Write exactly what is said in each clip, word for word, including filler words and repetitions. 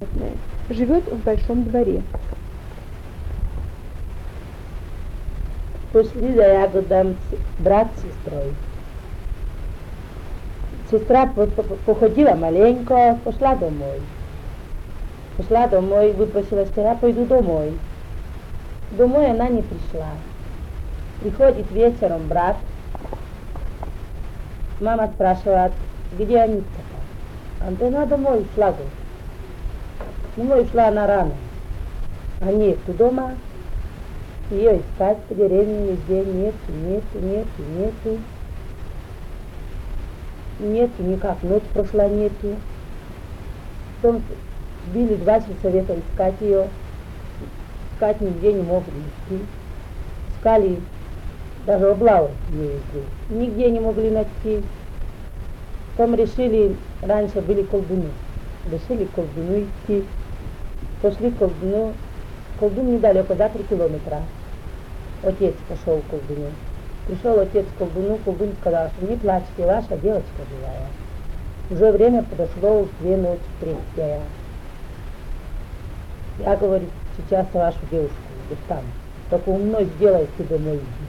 Живет в большом дворе. Пошли за ягодам брат с сестрой. Сестра походила маленько, пошла домой. Пошла домой, выпросила сестра, пойду домой. Домой она не пришла. Приходит вечером брат. Мама спрашивает, где Анита? Она домой ушла. Домой ушла она рано. А нету дома. Ее искать по деревне везде нету, нету, нету, нету. Нету никак, ночь прошла нету. Потом били два совета искать ее. Искать нигде не могли найти. Искали даже облавы везде. Нигде не могли найти. Потом решили, раньше были колдуны. Решили к колдуну идти. Пошли к колдуну. Колдун недалеко, за три километра. Отец пошел к колдуну. Пришел отец к колдуну, колдун сказал, что не плачьте, ваша девочка живая. Уже время подошло, две ночи, третья. Я, говорю, сейчас вашу девушку достану. Только умно сделай, ты домой иди.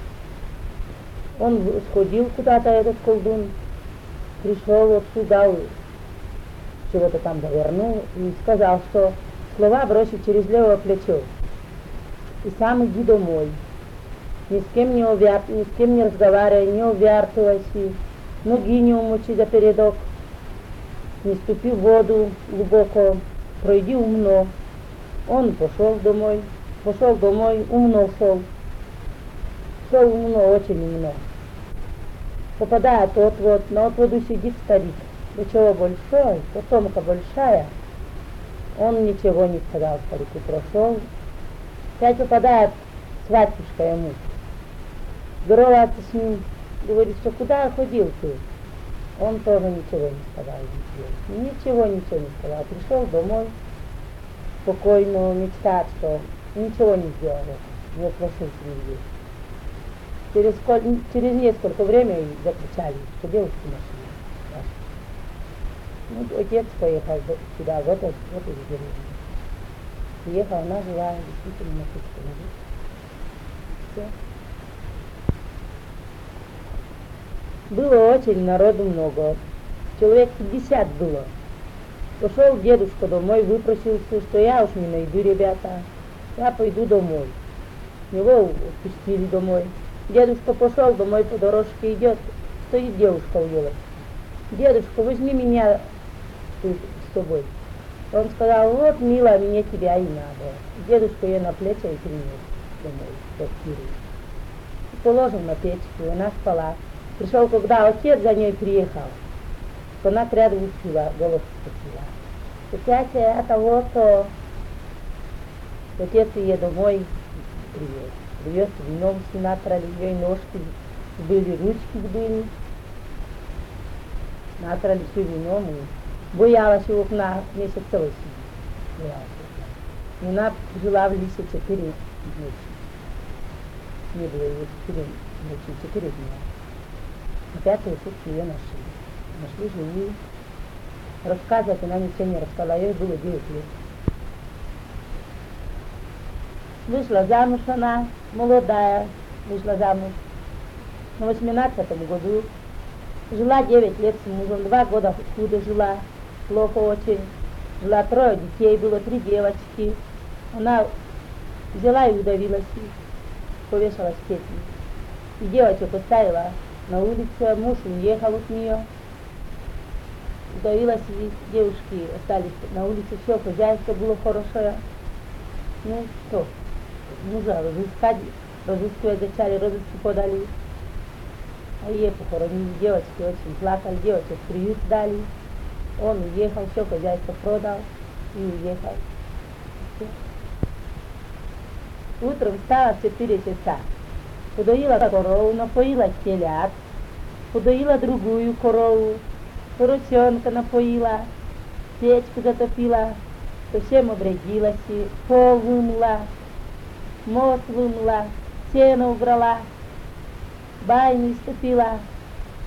Он сходил куда-то, этот колдун, пришел вот сюда, чего-то там завернул и сказал, что слова бросить через левое плечо. И сам иди домой. Ни с кем не увяр... ни с кем не разговаривай, не увертывайся, ноги не умочи за передок, не ступи в воду глубоко, пройди умно. Он пошел домой, пошел домой, умно шел. Шел умно, очень умно. Попадает отвод, на отводу сидит старик. До чего большой, потомка большая. Он ничего не сказал старику, прошел. Опять попадает сватюшка ему. Здоровается с ним, говорит, что куда ходил ты? Он тоже ничего не сказал. Ничего, ничего не сказал. Пришел домой, спокойно мечтать, что ничего не сделал. Не прошел нигде. Через, через несколько времени закричали, что девушку нашли. Ну, отец поехал сюда, в эту, в эту деревню. Приехал, она жила действительно на кучке. Все. Было очень народу много. Человек пятьдесят было. Пошел дедушка домой, выпросился, что я уж не найду, ребята. Я пойду домой. Его отпустили домой. Дедушка пошел домой, по дорожке идет. Стоит девушка у елочки. Дедушка, возьми меня с собой. Он сказал, вот, милая, мне тебя и надо. Дедушка ее на плечи и принес домой, в квартиру. Положил на печку, и она спала. Пришел, когда отец за ней приехал, то она рядом учила, голос спасила. Тетя, это вот-то. Отец ее домой привез. Привез вином с натрали, ее ножки были, ручки были. Натрали все вином. Боялась у окна, месяц целый сидит. Боялась. Но она жила в лесе четыре ночи. Не было ее четыре ночи, четыре дня. На пятую сутки ее нашли. Нашли живую. Рассказывать она ничего не рассказала, ей было девять лет. Вышла замуж она, молодая, вышла замуж. На восемнадцатом году. Жила девять лет с мужем, два года худо жила, плохо очень. Жила трое детей, было три девочки. Она взяла и удавилась, повешалась в петлю. И девочек поставила на улице, муж уехал от нее. Удавилась, и девушки остались на улице, все, хозяйство было хорошее. Ну что, мужа разыскать, разыскивать зачали, розыски подали. А ее похоронили, девочки очень плакали, девочек в приют дали. Он уехал, все хозяйство продал и уехал. Все. Утром встала в четыре часа, подоила корову, напоила телят, подоила другую корову, поросенка напоила, печку затопила, совсем обрядилась, пол вымыла, мост вымыла, сено убрала, баню истопила.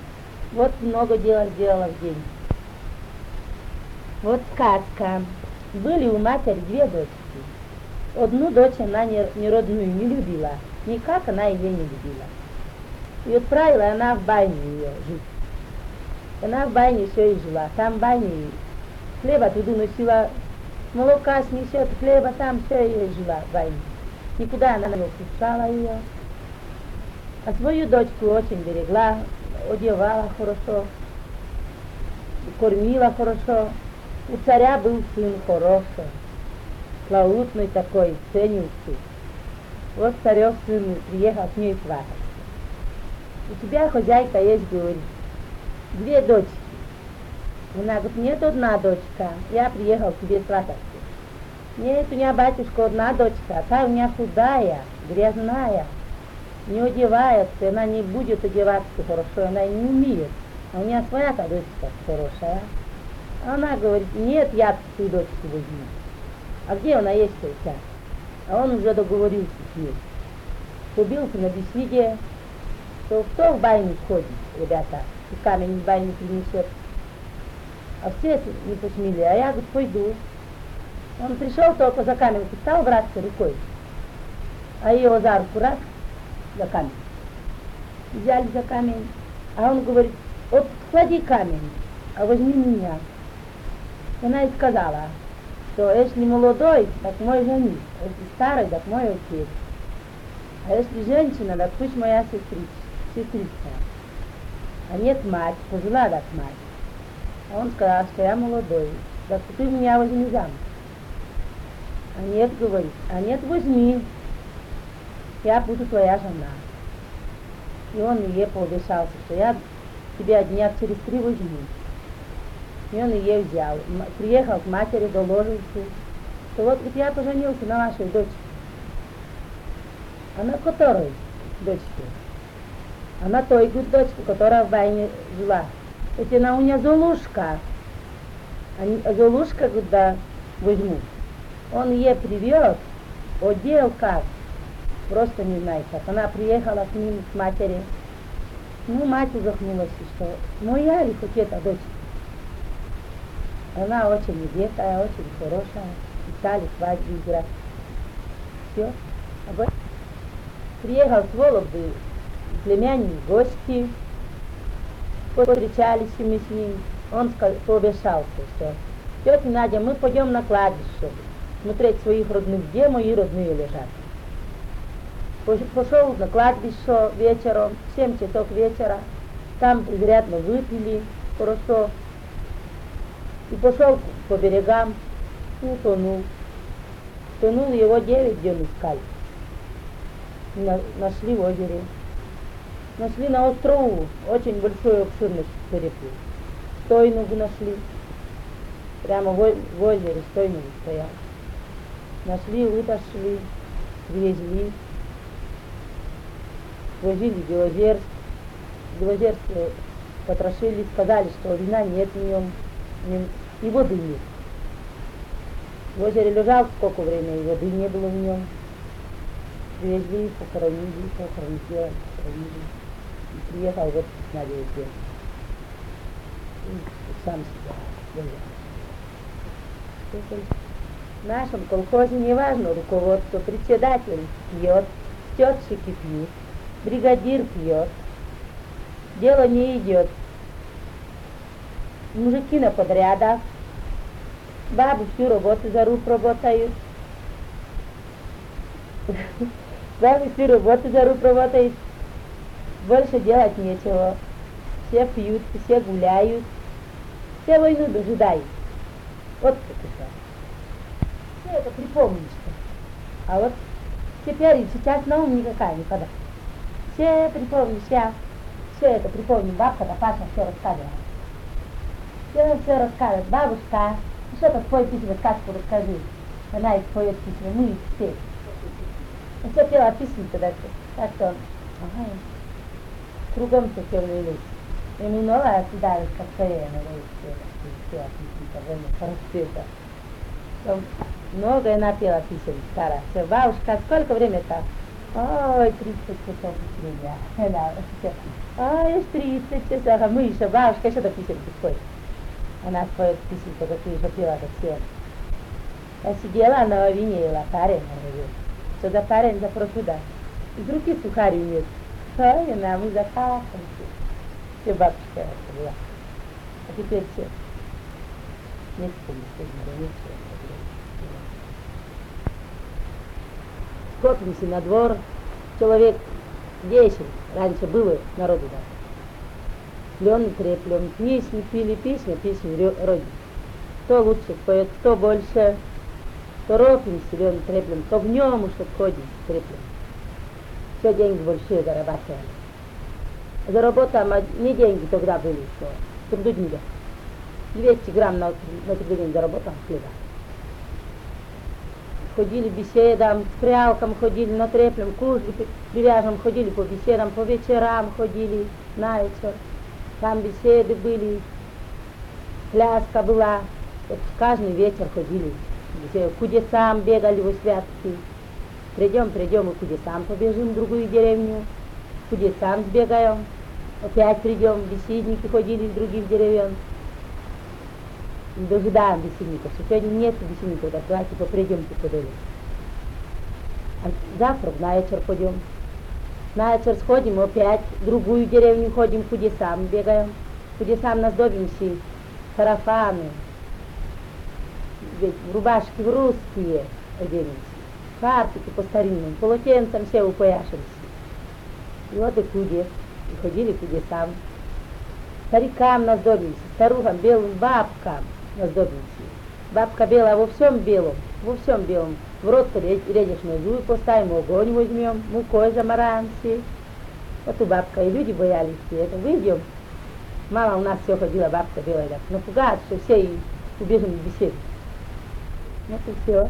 Вот много дела сделала в день. Вот сказка. Были у матери две дочки. Одну дочь она не, не родную не любила, никак она ее не любила. И отправила она в баню ее жить. Она в бане все и жила. Там в бане хлеба туда носила, молока снесет, хлеба там все и жила в бане. Никуда она не пускала ее. А свою дочку очень берегла, одевала хорошо, кормила хорошо. У царя был сын хороший, славутный такой, ценился. Вот царев сын приехал с ней свататься. У тебя, хозяйка, есть, говорит, две дочки. Она говорит, нет, одна дочка, я приехал к тебе свататься. Нет, у меня, батюшка, одна дочка, а та у меня худая, грязная, не одевается, она не будет одеваться хорошо, она не умеет. А у меня своя-то дочка хорошая. А она говорит, нет, я твою дочку возьму. А где она есть у тебя? А он уже договорился с ней. Побился на беседе, что кто в баню ходит, ребята, и камень в баню принесет. А все не посмели, а я, говорит, пойду. Он пришел только за камень, стал браться рукой, а его за руку раз, за камень. Взяли за камень, а он говорит, вот клади камень, а возьми меня. Она и сказала, что если молодой, так мой жених, а если старый, так мой отец. А если женщина, так пусть моя сестрица. сестрица. А нет мать, пожила так мать. А он сказал, что я молодой, так ты меня возьми замуж. А нет, говорит, а нет, возьми, я буду твоя жена. И он ей пообещался, что я тебя дня через три возьму. И он ее взял. Приехал к матери, доложился, что вот я поженился на вашей дочке. А на которой дочке? А на той дочке, которая в войне жила. Это она у меня Золушка. А Золушка, когда возьму, он ей привез, одел как, просто не знаю как. Она приехала к ним, к матери. Ну, мать ужахнулась, что моя ли хоть эта дочка? Она очень одетая, очень хорошая. И стали свадьбу играть. Все. Приехал с Вологды племянник, гости. Встречались мы с ним. Он пообещался, что тетя Надя, мы пойдем на кладбище смотреть своих родных, где мои родные лежат. Пошел на кладбище вечером, в семь часов вечера, там изрядно выпили хорошо, и пошел по берегам, и утонул. Тонул его девять дней искали. На, нашли в озере. Нашли на острову, очень большой обширный переплыв. Стойнугу нашли, прямо в, в озере стойнугу стоял. Нашли, вытащили, привезли, возили в Белозерск. В Белозерске потрошили, сказали, что вина нет в нем, и воды нет. В озере лежал сколько времени, и воды не было в нем. Привезли, похоронили, похоронили, похоронили. И приехал вот с Надей здесь. И сам себя взял. В нашем колхозе неважно руководство, председатель пьет, тетчики пьют, бригадир пьет. Дело не идет. Мужики на подрядах, бабы всю работу за рук работают. Бабы всю работу за рук работают. Больше делать нечего. Все пьют, все гуляют, все войну дожидают. Вот как это. Все это припомнишь. А вот теперь и сейчас на ум никакая не падает. Все припомнишь, я все это припомню. Бабка, да Паша все рассказывала. Все, все рассказывает. Бабушка, что-то твой письма, сказку расскажи. Она их поет письма, мы их все. И все пела письма тогда. Так что, ага, кругом все пела лес. И минула всегда как скорее на лес. Все письма, время расцвета. Много она пела писем, старая. Все, бабушка, сколько время-то? Ой, тридцать часов время. Ой, тридцать часов. А мы еще, бабушка, еще до писем приходит. Она поет писем, только ты еще пела, как все. Я сидела на лавине, ела парень, говорю, что за парень за просуда. Из руки сухарь нет. Ой, она, мы захахаемся. Все бабушка это была. А теперь все. Не вспомню, что не скопимся на двор. Человек десять. Раньше было народу, да. Плен, треплен, песни пили, песни, песни родин. Кто лучше поет, кто больше. Торопим, силен, треплем, кто в нем уж отходим, треплем. Все деньги большие зарабатывали. Заработаем, не деньги тогда были, что трудодня. двести грамм на, на трудодень заработаем хлеба. Ходили беседам, с прялком ходили, на треплем, кушали, привяжем, ходили по беседам, по вечерам ходили, на вечер. Там беседы были, пляска была, вот каждый вечер ходили. К кудесам бегали во святки. Придем, придем и к кудесам побежим в другую деревню. К кудесам сбегаем. Опять придем, беседники ходили из других деревень. Дожидаем беседников. Сегодня нет беседников, так давайте попридемте подали. А завтра на вечер пойдем. На вечер сходим, опять в другую деревню ходим, к кудесам бегаем. К кудесам наздобимся, сарафаны. Ведь рубашки в русские оденемся, фартуки по старинным, полотенцем все упояшимся. И вот и кудес, и ходили к кудесам. Старикам наздобимся, старухам, белым бабкам наздобимся. Бабка белая во всем белом, во всем белом. В рот редишную зую поставим, огонь возьмем, мукой замараемся. Вот и бабка, и люди боялись, и это выйдем. Мама у нас все ходила, бабка белая, так напугает, что все и убежим в беседу. Вот и все.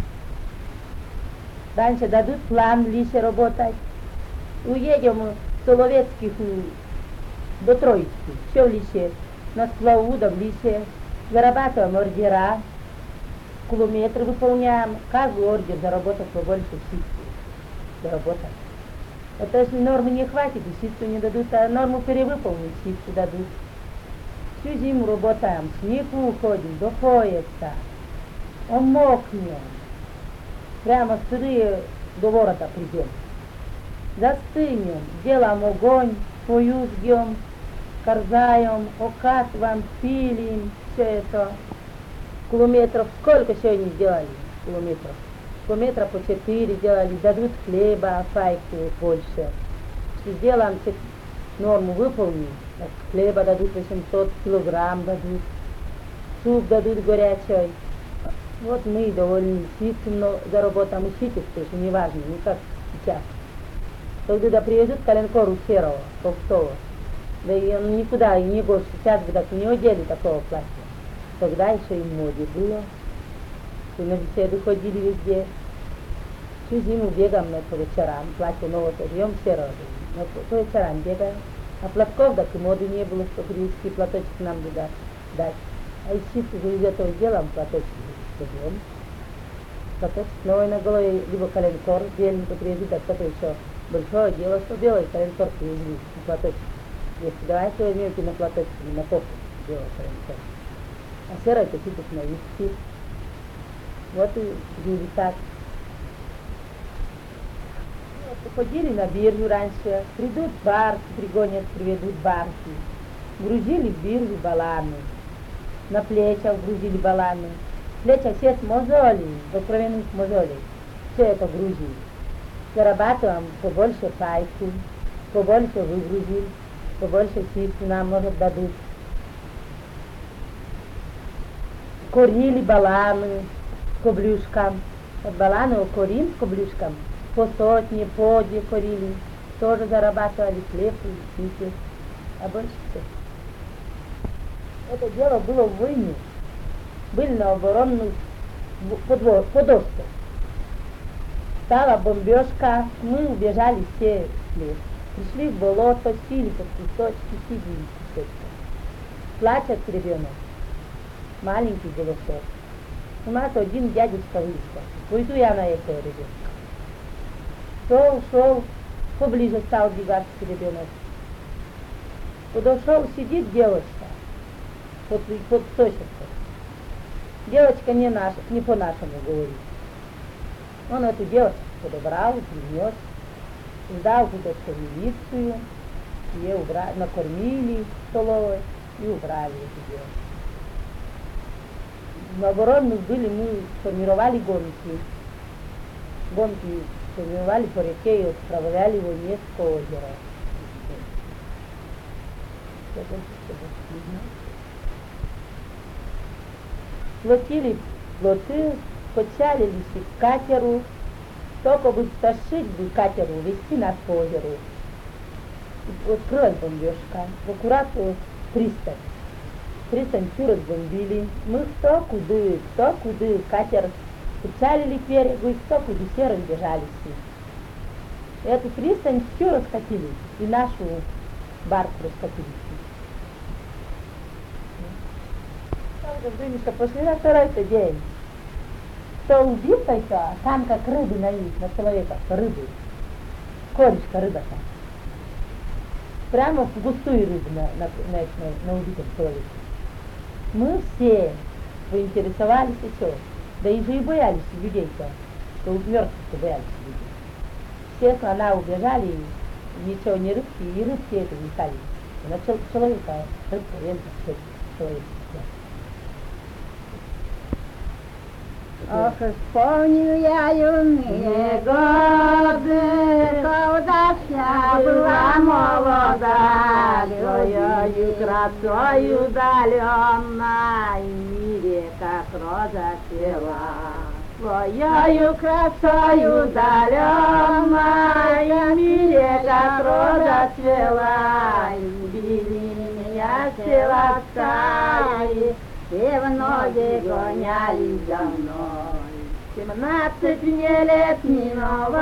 Раньше дадут план в лесе работать. Уедем в Соловецких до Троицки, все в лесе. На сплаву, да в лесе. Зарабатываем ордера, километры выполняем. Каждый ордер заработать побольше ситки. Заработать. Вот если нормы не хватит, и ситку не дадут, а норму перевыполнить, ситку дадут. Всю зиму работаем, в снег уходим до пояса. Омокнем. Прямо сырые до ворота придем. Застынем, делаем огонь, свою жгем, корзаем, окатываем, пилим, все это. Километров сколько сегодня сделали? Километров. Километра по четыре сделали, дадут хлеба, файку больше. Если сделаем норму, выполним, хлеба дадут восемьсот килограмм дадут, суп дадут горячий. Вот мы довольны, ситым заработаем, и ситик тоже, не важно, не как сейчас. Когда привезут коленкору серого, толстого, да и он никуда и не больше, сейчас бы так не одели такого платья. Тогда еще и в моде было, и на беседу ходили везде. Всю зиму бегаем по вечерам, платье новое шьем серого, но по вечерам бегаем. А платков так и моды не было, что греческий платочек нам туда дать. А из ситки же из этого делаем платочек. Идем. Платочек новый на голове, либо коленкор, беленький привезут, а кто-то еще большое дело, что делает, коленкор привезли на платочек. Если давайте возьмете на платочек, на кофту делать коленкор. А серый это ситок на виски. Вот и жили так. Вот, ходили на биржу раньше, придут барки, пригонят, приведут барки. Грузили в биржу баланы, на плечах грузили баланы. Плечи все с мозолей, до кровяных мозолей. Все это грузили. Зарабатываем побольше пайку, побольше выгрузили, побольше ситку нам, может, дадут. Корили баланы с коблюшком. Вот баланы укорим с коблюшком. По сотне, по две корили. Тоже зарабатывали хлеб и ситку. А больше все. Это дело было в войне. Были на оборонных подостах. Стала бомбежка, мы убежали все в лес. Пришли в болото, сели под кусточки, сидели в кусточках. Плачет ребенок, маленький голосок. У нас один дядечка вышел. Пойду я на этого ребенка. Шел, шел, поближе стал бегать ребенок. Подошел, сидит девочка под, под сточкой. девочка не, наш, не по-нашему говорит. Он эту девочку подобрал, принес, сдал куда-то в милицию, ее убрали, накормили в столовой и убрали эту девочку. Наоборот, мы были, мы формировали гонки. Гонки формировали по реке и отправляли его в Невское озеро. Платили плоты, почалились к катеру, только бы тащить бы катеру, вести нас по озеру. Открылась бомбежка, в аккурат пристань. Пристань всю разбомбили. Мы кто куды, кто куды, катер почалили к берегу, и кто куды все разбежались. Эту пристань всю раскатили, и нашу барку раскатили. Что пошли на второй-то день. Кто убил-то, там как рыбы на них, на человека, рыбы. Корешка рыба-то. Прямо в густую рыбу на, на, на, на, на убитом человеке. Мы все поинтересовались, и что? Да и же и боялись людей-то, что мертвых-то боялись людей. Все слона убежали, и ничего не рыбки, и рыбки это не стали. На человека, рыбка, лента, человек. Ох, вспомню я юные годы, когда я была молода, своею красою удаленной, в мире как роза цвела. Своею красою удаленной, в мире как роза цвела, любили меня все ласкали, все в ноги гонялись за мной. Семнадцать мне лет миновало,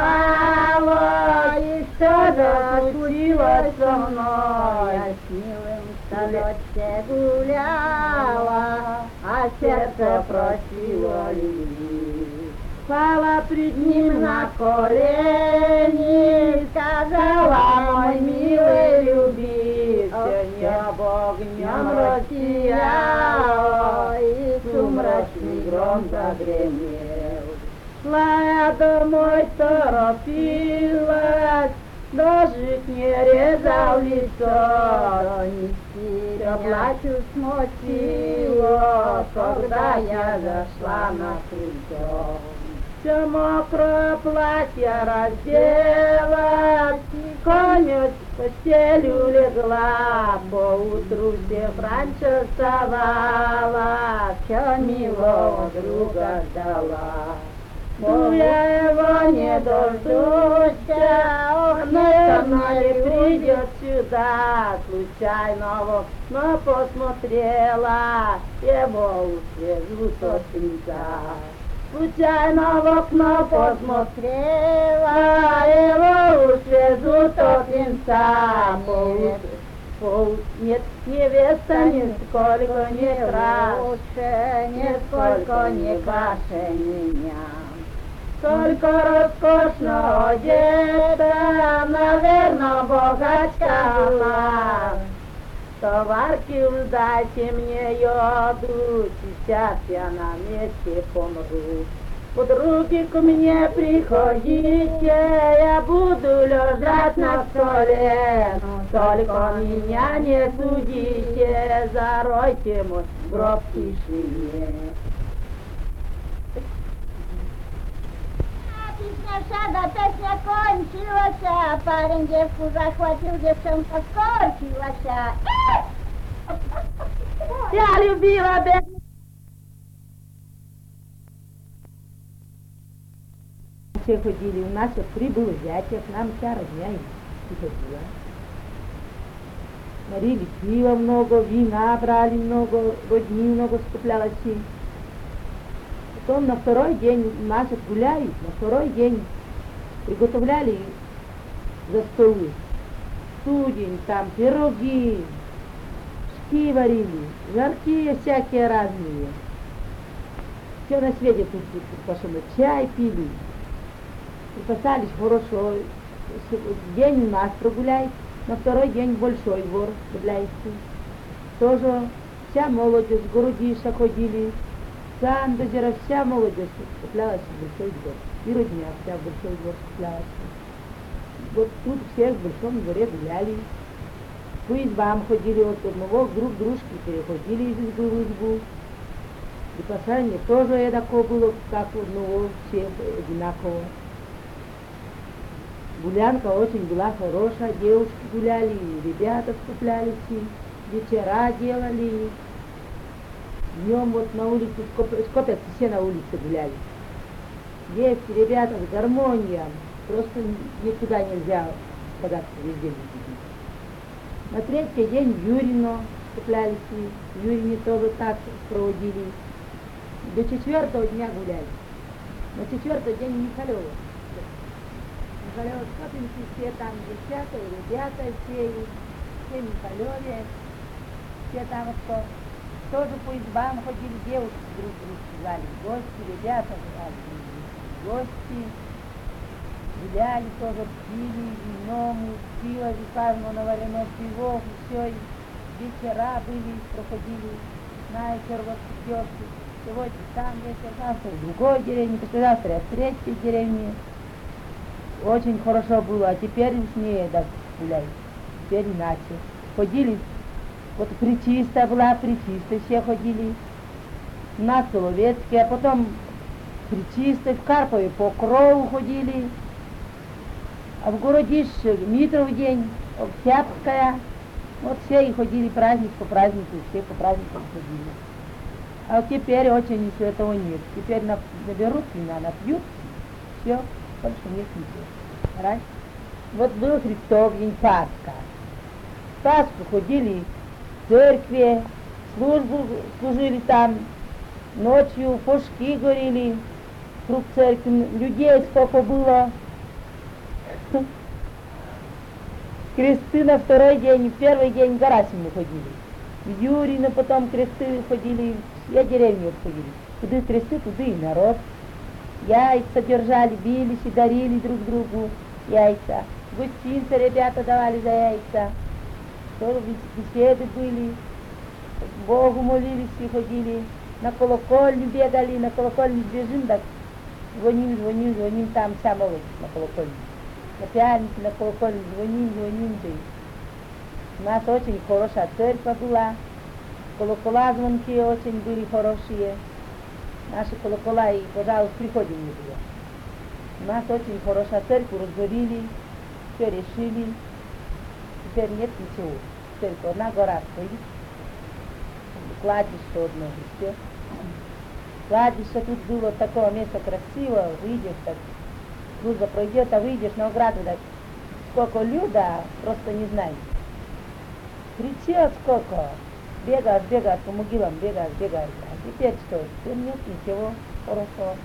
и что же случилось со мной? Я с милым в садочке гуляла, а сердце просило любви. Пала пред ним на колени, сказала: мой милый любви, все небо огнем рассияло, и сумрачный гром загремел. Шла я домой, торопилась, дождик не резал лицо, нести я плачу смочила, когда я зашла на крыльцо. Все мокрое платье разделась, конец в постелю легла, поутру всех раньше вставала, все милого друга ждала. Ну я его не дождусь, он со мной придет сюда, случайно в окно посмотрела, его свежут от крыльца. Случайно в окно посмотрела, его уж везут от венца. Нет, невеста нисколько не краше, нисколько не краше меня. Только роскошно одета, наверное, богачка была. Товарки, уж дайте мне йоду, сейчас я на месте помру. Подруги, ко мне приходите, я буду лежать на столе. Только меня не судите, заройте мой гроб в тишине. Песня шага, песня кончилась, парень девку захватил, девчонка скорчилась. Я любила бедную. Все ходили, у нас вот прибыл зятя, к нам вся родня и ходила. Варили пива много, вина брали много, родни много скуплялось. Потом на второй день нас гуляют, на второй день приготовляли за столы. Студень, там пироги, шки варили, жарки всякие разные. Все на свете тут, тут, тут пошли, чай пили. Припасались хорошо. День у нас прогуляет, на второй день большой двор гуляется. Тоже вся молодежь, городиша ходили. Сам даже вся молодежь скуплялась в большой двор. И родня вся в большой двор скуплялась. Вот тут все в большом дворе гуляли. По избам ходили от одного друг дружки, переходили из избы в избу. И посадник тоже такое было, как у одного, всех одинаково. Гулянка очень была хорошая, девушки гуляли, и ребята скуплялись, и вечера делали. Днем вот на улице скопятся, все на улице гуляли. Девки, ребята с гармонией, просто никуда нельзя податься, везде видеть. На третий день в Юрино скуплялись, в Юрине тоже так проводили. До четвертого дня гуляли. На четвертый день Михалева. Михалева скопимся, все там девчата, и ребята, все, все Михалеве, все там что. Тоже по избам ходили, девушки друг друга звали, гости, ребята звали, гости, гуляли тоже, пили вином, пиво, висажено наварено пиво, все, вечера были, проходили, нахер вот девки, сегодня там вечер, завтра в другой деревне, послезавтра в третьей деревне. Очень хорошо было, а теперь уж не так гуляли, теперь иначе. Ходили. Вот Пречистая была, Пречистой все ходили, на Соловецкий, а потом Пречистой, в Карпове по Крову ходили, а в Городище Митров день, Октябрьская, вот все и ходили праздник по празднику, все по праздникам ходили. А вот теперь очень еще этого нет, теперь наберут вина, напьют, все, больше нет ничего. Right? Вот был Христов день Пасха, в Пасху ходили в церкви, службу служили там, ночью пушки горели, круг церкви, людей сколько было. Кресты на второй день, первый день Гарасиму ходили. В Юрino потом кресты ходили, все деревни ходили. Куда кресты, туда и народ. Яйца держали, бились и дарили друг другу яйца. Гостинцы ребята давали за яйца. Тоже беседы были, Богу молились и ходили, на колокольню бегали, на колокольню бежим, так звоним, звоним, звоним, там вся молодежь на колокольню. На пьянице, на колокольню звоним, звоним, да. У нас очень хорошая церковь была, колокола звонки очень были хорошие. Наши колокола и, пожалуйста, в приходе не было. У нас очень хорошая церковь, разорили, все решили. Теперь нет ничего. Только одна гора стоит. Кладбище одно, и все. Кладбище тут было такое место красивое, выйдешь так, служба пройдет, а выйдешь на ограду, так сколько люда, просто не знаешь. Кричат сколько, бегаешь, бегаешь по могилам, бегаешь, бегаешь. А теперь что? Теперь нет ничего хорошего.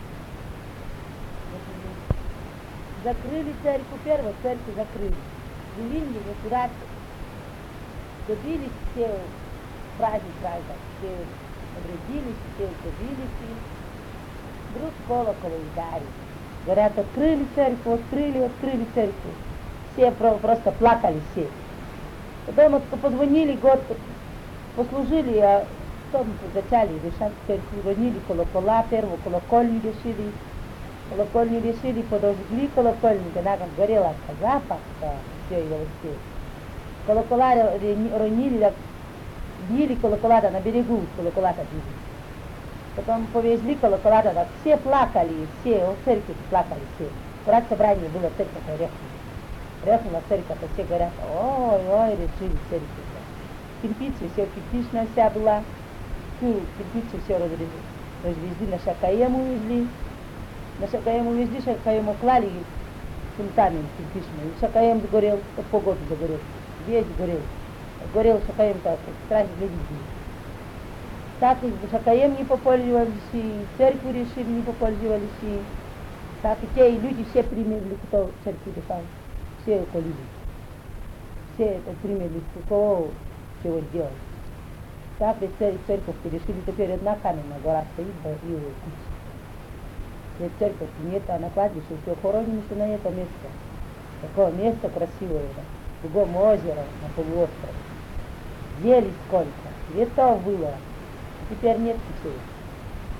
Закрыли церковь, первую церковь закрыли. Живинги, аккуратно. Добились все праздник праздник, все обрядились, все добились. Вдруг колокол ударили. Говорят, открыли церковь, открыли, открыли церковь. Все просто плакали все. Потом позвонили, год послужили, а потом зачали решать церковь, звонили колокола, первую колокольню решили. Колокольню решили, подожгли колокольню, она как горела, запах, все его все. Колокола ронили, так били колокола на берегу, колокола били. Потом повезли колокола, так все плакали, все, в церкви плакали все. Раз собрание было, церковь рехнула. Рехнула церковь, а все говорят, ой, ой, решили церковь. Кирпичи, все кирпичная вся была, кирпичи все развезли, на Шакаем увезли. На Шакаем увезли, Шакаем уклали фунтами кирпичными. Шакаем сгорел, погоду загорел, весь горел. Горел Шакаем так, страшно люди были. Так и Шакаем не попользовались, и церкви решили не попользовались, и так и те и люди все примерли, кто в церкви дышал, все уколили. Все это примерли, кто чего делал. Так и церковь решили, теперь одна каменная гора стоит, и куча. Ведь церковь нет, а на кладбище все хоронимся на это место. Такое место красивое, да. Кругом озеро на полуострове. Ели сколько, цветов было. Теперь нет ничего.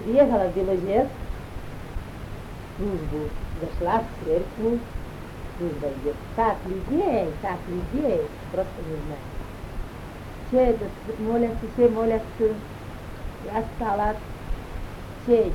приехала в Белозерск, службу, зашла в церковь, служба идет. Так людей, так людей, просто не знаю. Все это молятся, все молятся. Я стала, все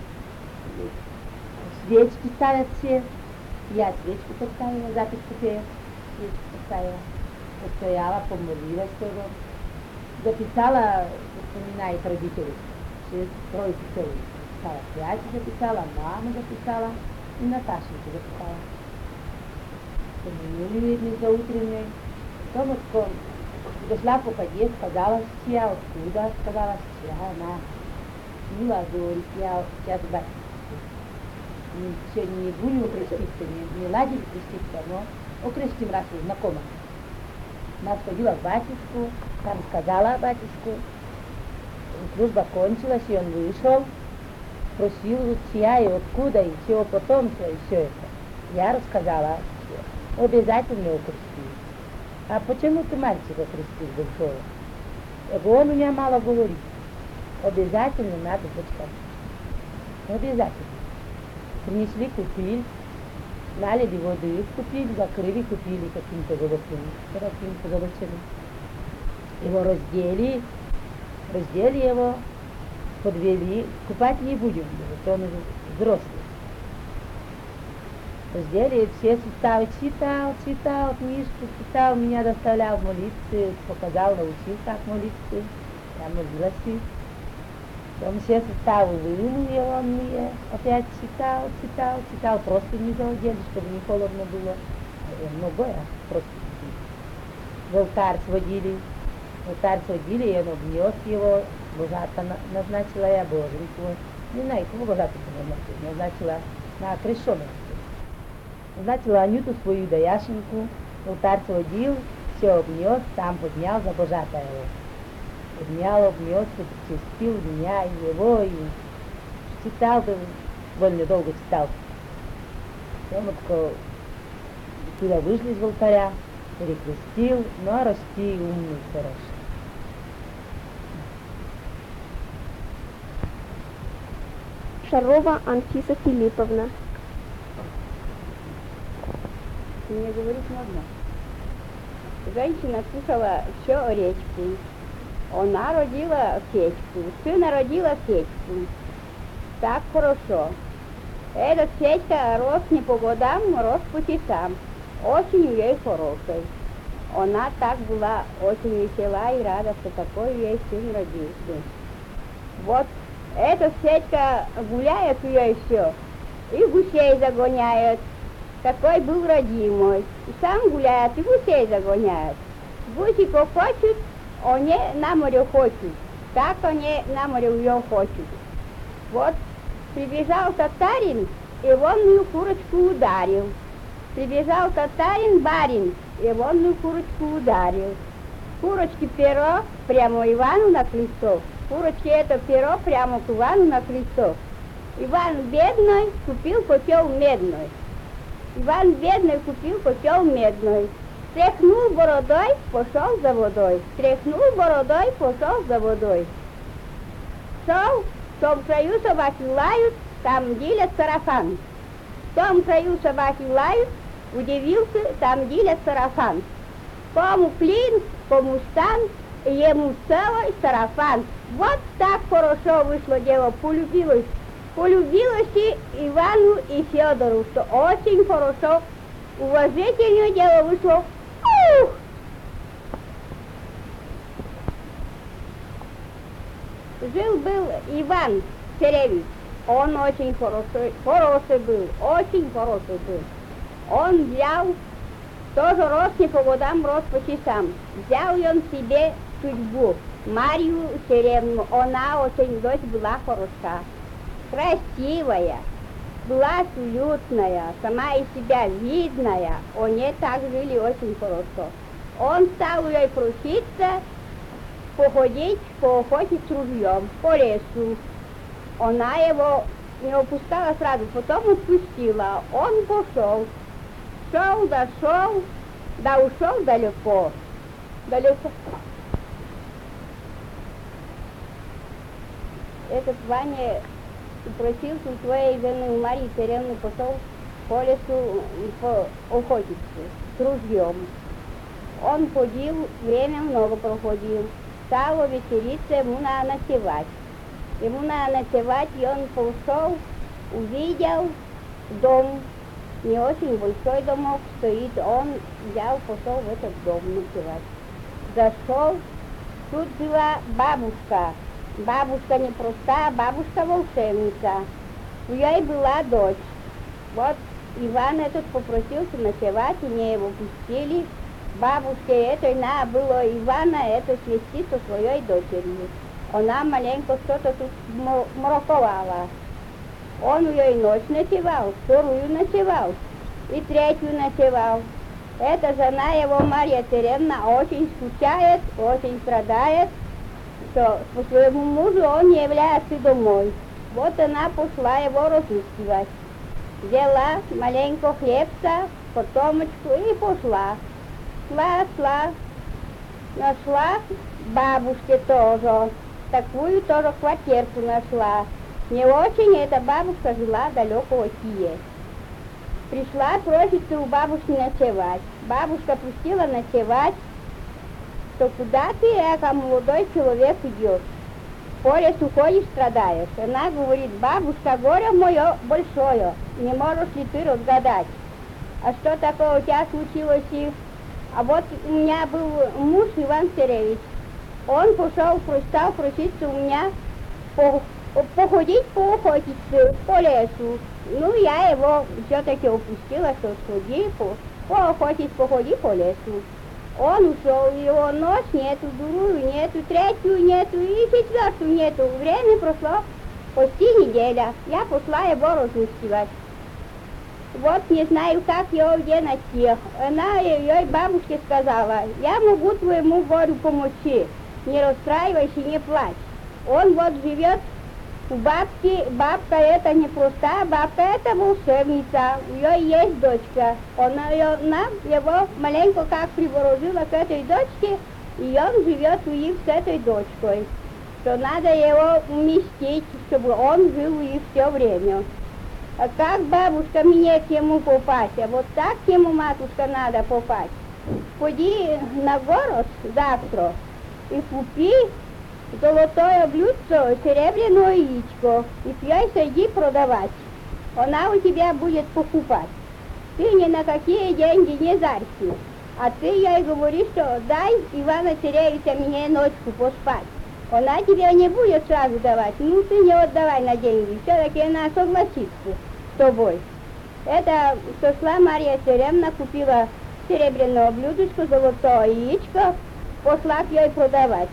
свечки ставят все. Я свечку поставила, запись купила, свечку поставила. Постояла, помолилась тоже. Записала, вспоминает родителей. Все трое детей. Записала Святю, записала, маму записала и Наташеньку записала. Помянули за утренней. Потом вот дошла по ходе, сказала, я откуда, сказала, я она. Мила, говорит, я сейчас батюшку. Все не будем креститься, не, не ладили креститься, но окрестим раз знакомо. Она сходила к батюшку, там сказала батюшку. Служба кончилась, и он вышел, спросил, чья и откуда, и чего потомства, и все это. Я рассказала, что обязательно окрестил. А почему ты мальчика крестил большого? Он у меня мало говорит. Обязательно надо быть как. Обязательно. Принесли купиль, налили воды в купиль, закрыли, купили каким-то золотым, каким-то золоченым. Его раздели, раздели его, подвели, купать не будем, он уже взрослый. Раздели, все суставы читал, читал, книжку читал, меня доставлял молиться, показал, научил, как молиться, я молилась. Он все суставы вынул, и он мне опять читал, читал, читал, просто не заодели, чтобы не холодно было. Много, а просто в алтарь сводили, в алтарь сводили, и он обнес его, божата назначила я боженьку. Не знаю, кого божата назначила, назначила на крещеного. Назначила Анюту свою даяшеньку, в алтарь сводил, все обнес, сам поднял за божата его. Поднял, обнес, чистил меня и его, и читал, да, довольно долго читал. Он туда вышли из алтаря, перекрестил, но расти умный, хороший. Шарова Анфиса Филипповна. Мне говорить можно. Женщина слушала все речку. Она родила Федьку, сына родила Федьку. Так хорошо. Этот Федька рос не по годам, рос по часам. Очень у ей хороший. Она так была очень весела и рада, что такой ей сын родился. Вот этот Федька гуляет у ей все, и гусей загоняет. Такой был родимый. И сам гуляет, и гусей загоняет. Гуси хочут, они на море хотят. Так они на море ее хотят. Вот прибежал татарин, и вонную курочку ударил. Прибежал татарин барин, и вонную курочку ударил. Курочки перо прямо Ивану на крыльцо. Курочки это перо прямо к Ивану на крыльцо. Иван бедный купил котел медный. Иван бедный купил котел медный. Тряхнул бородой, пошел за водой. Тряхнул бородой, пошел за водой. Шел, в том краю собаки лают, там делят сарафан. В том краю собаки лают, удивился, там делят сарафан. Кому клин, кому стан, ему целый сарафан. Вот так хорошо вышло дело, полюбилось. Полюбилось и Ивану, и Федору, что очень хорошо, уважительное дело вышло. Ух! Жил-был Иван Царевич, он очень хороший, хороший был, очень хороший был. Он взял, тоже рос не по годам, рос по часам. Взял он себе судьбу, Марью Царевну, она очень дочь была хороша, красивая, была уютная, сама из себя видная, они так жили очень хорошо. Он стал ей проситься походить, поохотить с ружьем по лесу. Она его не опускала сразу, потом отпустила. Он пошел, шел, дошел, да ушел далеко, далеко. Этот Ваня просился у своей жены Марии Царевны пошел по лесу по охотиться с ружьем. Он ходил, время много проходил. Стало вечериться, ему надо ночевать. Ему надо ночевать, и он пошел, увидел дом, не очень большой домок стоит. Он взял, пошел в этот дом ночевать. Зашел, тут жила бабушка. Бабушка не простая, бабушка волшебница. У нее была дочь. Вот Иван этот попросился ночевать, и не его пустили. Бабушке этой надо было Ивана это свести со своей дочерью. Она маленько что-то тут мороковала. Он ее и ночь ночевал, вторую ночевал, и третью ночевал. Эта жена его, Марья Царевна, очень скучает, очень страдает, что по своему мужу он не является домой. Вот она пошла его разыскивать. Взяла маленько хлебца, потомочку и пошла. Шла, шла, нашла бабушке тоже, такую тоже квартирку нашла. Не очень эта бабушка жила далеко от Киева. Пришла проситься у бабушки ночевать. Бабушка пустила ночевать, что куда ты, эко молодой человек, идешь? По лесу ходишь, страдаешь. Она говорит: бабушка, горе мое большое, не можешь ли ты разгадать? А что такое у тебя случилось? А вот у меня был муж Иван Царевич. Он пошел, стал проситься у меня по, походить, поохотиться по лесу. Ну, я его все-таки упустила, что сходи, по, поохотись, походи по лесу. Он ушел, его ночь нету, другую нету, третью нету и четвертую нету. Время прошло почти неделя. Я пошла его разыскивать. Вот не знаю, как его где найти. Она ее бабушке сказала: я могу твоему горю помочь, не расстраивайся, не плачь. Он вот живет у бабки, бабка это не простая, бабка это волшебница, у нее есть дочка. Она, ее, она его маленько как приворожила к этой дочке, и он живет у них с этой дочкой. Что надо его уместить, чтобы он жил у них все время. А как бабушка мне к нему попасть? А вот так к нему, матушка, надо попасть. Ходи на город завтра и купи золотое блюдце, серебряное яичко, и пьей сойди продавать. Она у тебя будет покупать. Ты ни на какие деньги не зарься. А ты ей говоришь, что дай Ивана Царевича мне ночку поспать. Она тебе не будет сразу давать, ну ты не отдавай на деньги, все-таки она согласится с тобой. Это сошла Марья Царевна, купила серебряное блюдечко, золотое яичко, пошла к ей продавать.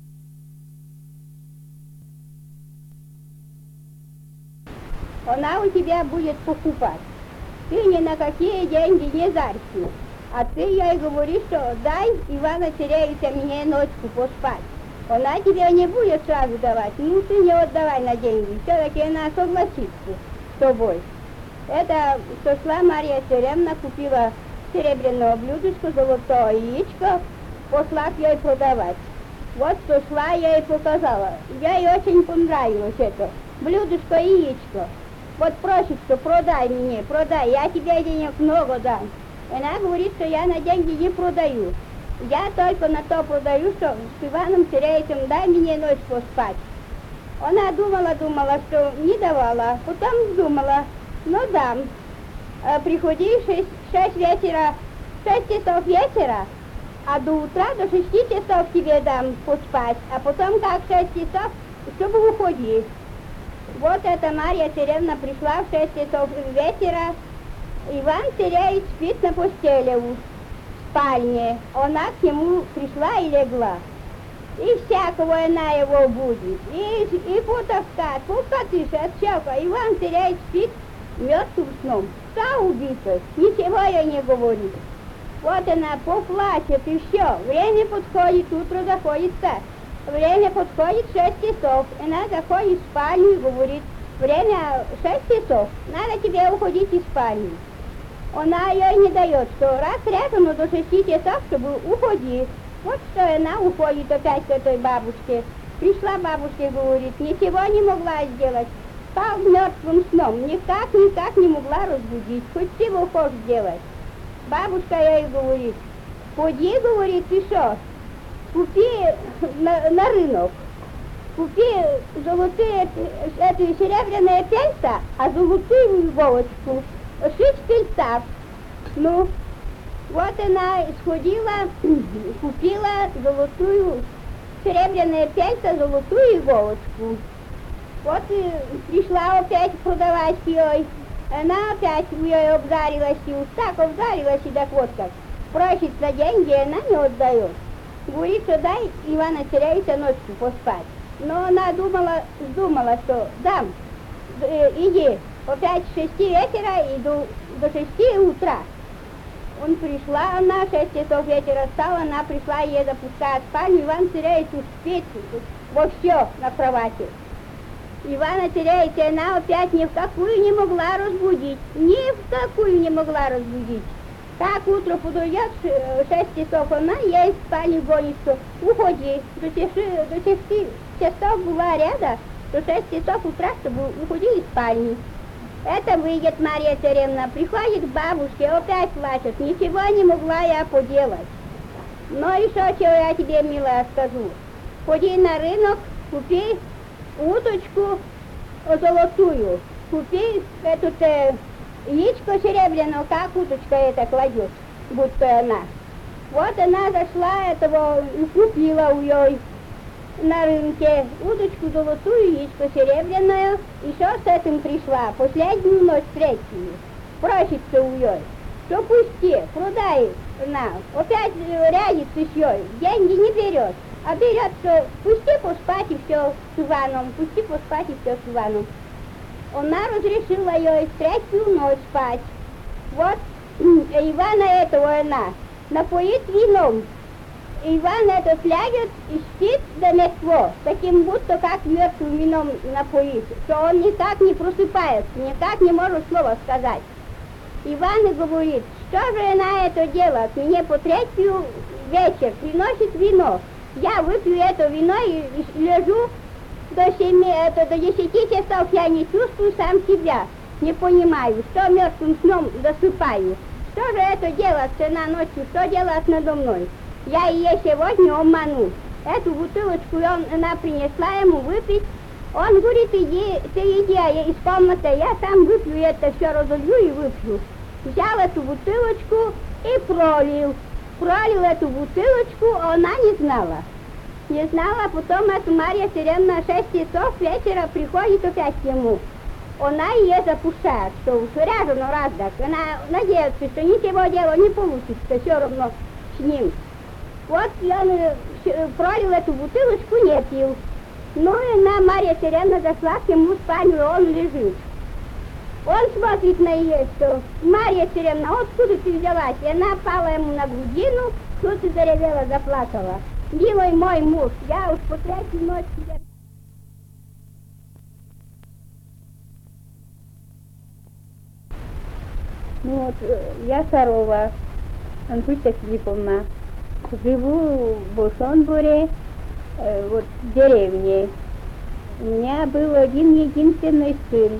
Она у тебя будет покупать. Ты ни на какие деньги не зарься. А ты ей говоришь, что дай Ивана Царевича мне ночку поспать. Она тебе не будет сразу давать, ну ты не отдавай на деньги, все-таки она согласится с тобой. Это сошла Марья Царевна, купила серебряное блюдечко, золотое яичко, пошла к ей продавать. Вот сошла, я ей показала. Ей очень понравилось это блюдечко и яичко. Вот просит, что продай мне, продай, я тебе денег много дам. Она говорит, что я на деньги не продаю. Я только на то продаю, что с Иваном Царевичем дай мне ночь поспать. Она думала, думала, что не давала, потом думала, ну дам. А приходи в шесть, шесть вечера, шесть часов вечера, а до утра до шести часов тебе дам поспать, а потом как шесть часов, чтобы уходить. Вот эта Марья Царевна пришла в шесть часов вечера, Иван Царевич спит на постели в спальне. Она к нему пришла и легла. И всякого она его будет, и, и потаскать, покатыш от всякого. Иван Царевич спит мертвым сном. Та убита, ничего ей не говорит. Вот она поплачет и все. Время подходит, утро заходит-то. Время подходит шесть часов. Она заходит в спальню и говорит: время шесть часов, надо тебе уходить из спальни. Она ей не дает, что раз рядом, но до шести часов, чтобы уходить. Вот что она уходит опять к этой бабушке. Пришла бабушка и говорит, ничего не могла сделать. спал мертвым сном, никак, никак не могла разбудить, хоть чего хочешь делать. Бабушка ей говорит, поди, говорит, ты что, купи на, на рынок, купи золотые, эту серебряные пельца, а золотую иголочку шить в пельцах. Ну, вот она сходила, купила золотую, серебряные пельца, золотую иголочку. Вот и пришла опять продавать ей. Она опять в нее обдарилась, и уж так обдарилась, и так вот как. Просит за деньги, она не отдает. Говорит, что дай Ивана Царевича ночью поспать. Но она думала, думала, что дам, э, иди, опять с шести вечера и до, до шести утра. Он пришла, она шесть часов вечера встала, она пришла, ей запускает в спальню, Иван Царевич уж спит во все на кровати. Ивана Царевича она опять ни в какую не могла разбудить, ни в какую не могла разбудить. Как утро подойдет, шесть часов, она ей в спальню гонит, что уходи, до шести, до шести часов была ряда, до шести часов утра, чтобы уходи из спальни. Это выйдет Марья Царевна, приходит к бабушке, опять плачет, ничего не могла я поделать. Но еще чего я тебе, милая, скажу. Ходи на рынок, купи уточку золотую, купи эту яичко серебряное, как уточка это кладет, будто она. Вот она зашла этого и купила у нее на рынке удочку золотую, яичко серебряное, еще с этим пришла, последнюю ночь третью, просится у нее, что пусти, продай она, опять рядится с ней, деньги не берет. А берет, что пусти поспать и все с Иваном, пусти поспать и все с Иваном. Она разрешила ей третью ночь спать. Вот Ивана этого она напоит вином. Иван этот лягет и спит до мертво, таким будто как мертвым вином напоит, что он никак не просыпается, никак не может слова сказать. Иван и говорит, что же она это делает, мне по третью вечер приносит вино. Я выпью это вино и, и лежу до семи, это, до десяти часов, я не чувствую сам себя, не понимаю, что мертвым сном засыпаю. Что же это делать на ночью, что делать надо мной? Я ее сегодня обману. Эту бутылочку он, она принесла ему выпить. Он говорит, иди, ты иди, а я из комнаты, я сам выпью это, все разолью и выпью. Взял эту бутылочку и пролил. Пролил эту бутылочку, а она не знала. Не знала, потом эта Марья Царевна шесть часов вечера приходит опять к нему. Она ее запускает, что уж ряжено раз так. Она надеется, что ничего дела не получится, все равно с ним. Вот он пролил эту бутылочку, не пил. Ну и на Марья Царевна зашла к нему в спальню, он лежит. Он смотрит на ее, что Марья Царевна, откуда ты взялась? И она пала ему на грудину, тут и заревела, заплакала. Милый мой муж, я уж по третью ночь тебе... Ну вот, я Сарова, Антуся Филипповна, живу в Бошонбуре, э, вот в деревне. У меня был один единственный сын.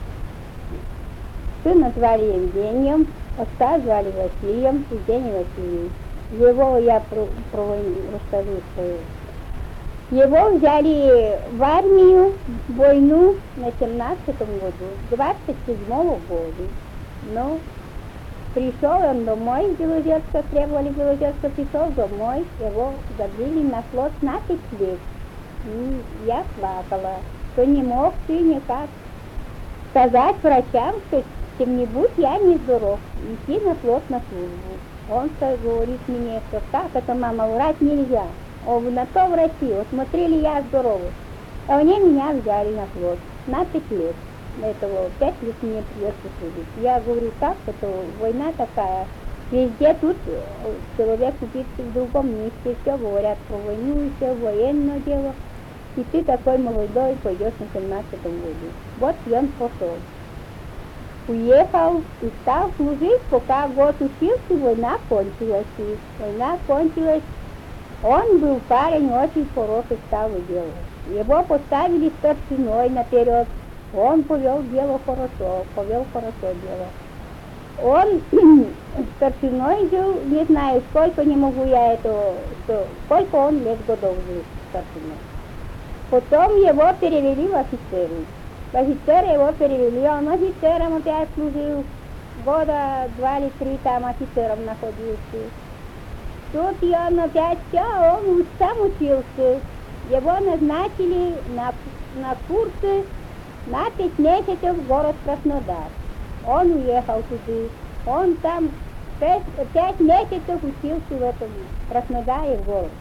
Сына звали Евгением, отца звали Василием, Евгений Васильевич. Его я про, про войну расскажу свою. Его взяли в армию, в войну на семнадцатом году, двадцать седьмого года. Ну, пришел он домой из Белозерска, требовали Белозерска, пришел домой, его забили на флот на пять лет. И я плакала, что не мог ты никак сказать врачам, что чем-нибудь я не здоров, идти на флот на службу. Он говорит мне, что как это, мама, врать нельзя. О, на то врачи, вот смотрели, я здоровый. А они меня взяли на флот на пять лет. Этого пять лет мне придется служить. Я говорю, как это, война такая, везде тут человек убитый в другом месте, все говорят про войну, и все военное дело. И ты такой молодой пойдешь на семнадцатом году. Вот и он пошел. Уехал и стал служить, пока год учился, война кончилась. И война кончилась. Он был парень очень хороший, стал и делать. Его поставили старшиной наперед. Он повел дело хорошо, повел хорошо дело. Он старшиной жил, не знаю, сколько, не могу я это, что, сколько он лет годов жил старшиной. Потом его перевели в офицеры. В офицеры его перевели, он офицером опять служил, года два или три там офицером находился. Тут и он опять все, он сам учился. Его назначили на, на курсы на пять месяцев в город Краснодар. Он уехал туда. Он там пять, пять месяцев учился в этом Краснодаре в городе.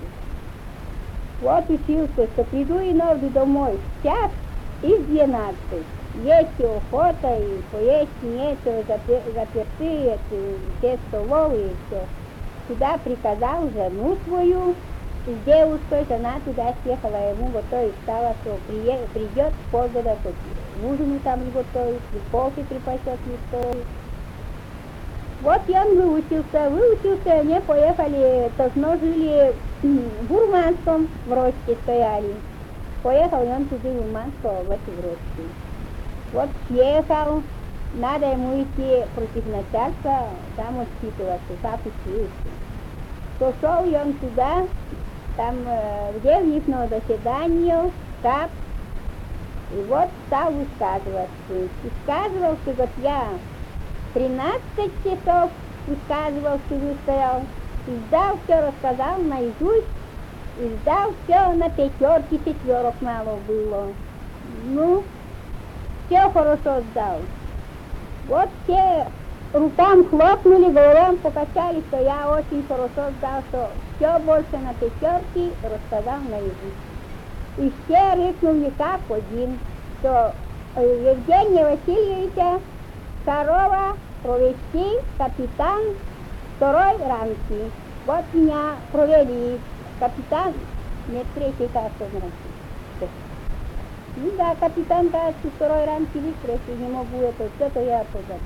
Вот учился, что приду и новый домой в час из двенадцати. Есть охота и поесть нечего, запертые, все столовые и все. Туда приказал жену свою, с девушкой, жена туда съехала, ему готовить стала, что придет позже, ужину там готовить, кофе припасет не стоит. Вот и он выучился, выучился, они поехали, должно жили в Бурманском, в Рочке стояли. Поехал и он туда в Бурманского, в эти Рочки. Вот съехал, надо ему идти против начальства, там отчитываться, как учился. То шел и он туда, там, где у них на заседание, так, и вот стал высказываться. Высказывался, вот я тринадцать часов высказывался, выстоял, издал все, рассказал наизусть, издал все на пятерки, четверок мало было. Ну, все хорошо сдал. Вот все рукам хлопнули, головам покачали, что я очень хорошо сдал, что все больше на пятерки рассказал наизусть. И все рыкнули как один, что Евгения Васильевича Шарова провести капитан второй ранки. Вот меня провели капитан, нет, третий, кажется, ранки. Ну да, капитан, кажется, второй ранки выстрелил, не могу это, что-то я позабыл.